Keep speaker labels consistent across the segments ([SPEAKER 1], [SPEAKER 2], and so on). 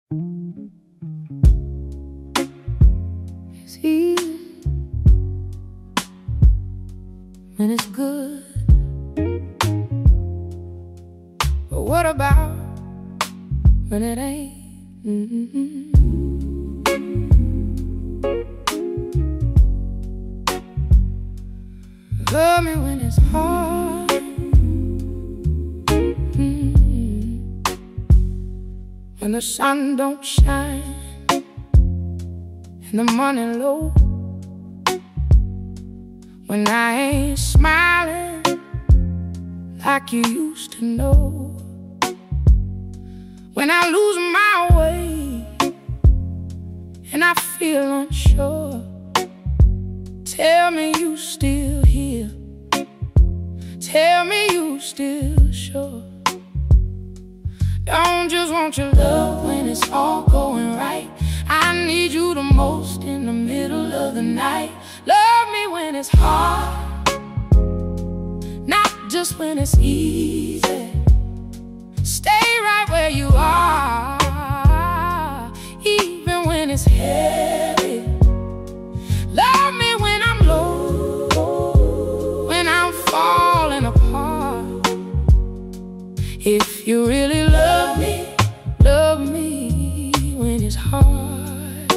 [SPEAKER 1] It's easy when it's good, but what about when it ain't? Love me when it's hard, when the sun don't shine and the money low, when I ain't smiling like you used to know, when I lose my way and I feel unsure. Tell me you still here, tell me you still sure. Don't just want your love when it's all going right. I need you the most in the middle of the night. Love me when it's hard, not just when it's easy. Stay right where you are, even when it's heavy. Love me when I'm low, when I'm falling apart. If you really love me when it's hard.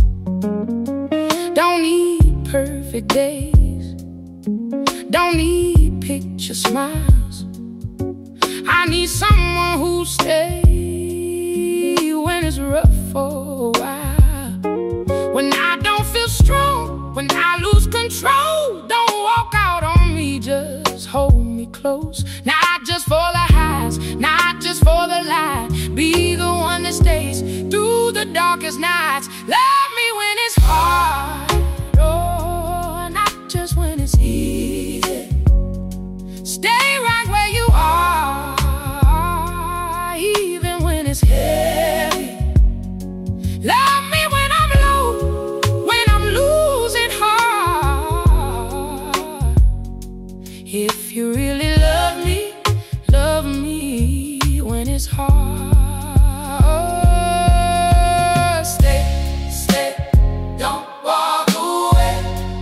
[SPEAKER 1] Don't need perfect days, don't need picture smiles. I need someone who'll stay when it's rough for a while. When I don't feel strong, when I lose control, don't walk out on me, just hold me close. Not just for the highs, not just for the light. Be the one that stays through the darkest nights. Love me when it's hard, oh, not just when it's easy. Stay right where you are, even when it's heavy. Love me when I'm low, when I'm losing heart. If you really love me when it's hard. Stay, don't walk away.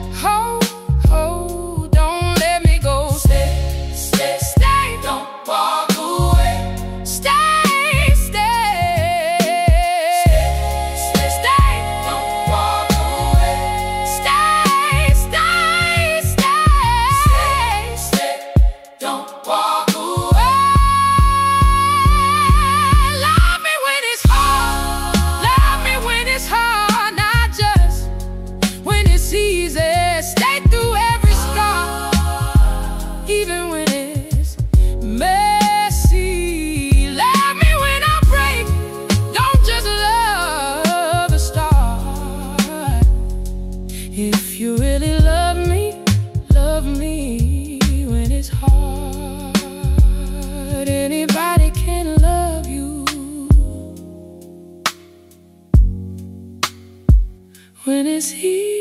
[SPEAKER 1] Hold, don't let me go. Stay, don't walk away. Stay, don't walk away. Stay, don't walk away. Love me when it's hard, not just when it's easy. Stay through every scar, even when it's messy. Love me when I break, don't just love the start. If you really love me when it's hard. Anybody can love you when it's easy.